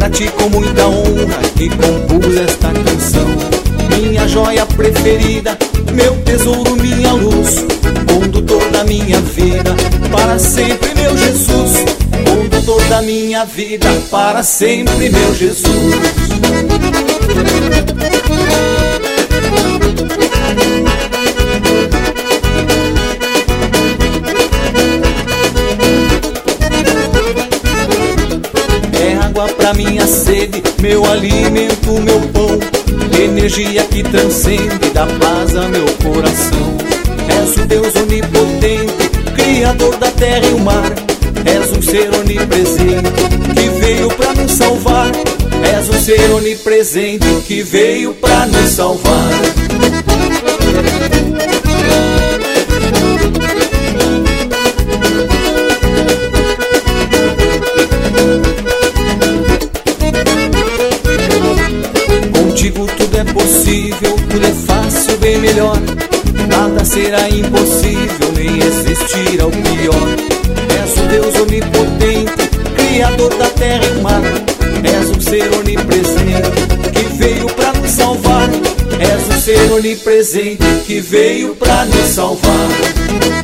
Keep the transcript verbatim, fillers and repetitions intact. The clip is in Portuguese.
pra ti com muita honra que compus esta canção. Minha joia preferida, meu tesouro, minha luz, condutor da minha vida, para sempre meu Jesus. Condutor da minha vida, para sempre meu Jesus. É água pra minha sede, meu alimento, meu pão, energia que transcende, dá paz a meu coração. És o Deus onipotente, Criador da terra e o mar. És um ser onipresente que veio pra nos salvar. És um ser onipresente que veio pra nos salvar. Contigo tudo é possível, tudo é fácil, bem melhor. Nada será impossível, nem existirá o pior. És um Deus onipotente, Criador da terra e mar. És um ser onipresente que veio pra nos salvar. És um ser onipresente que veio pra nos salvar.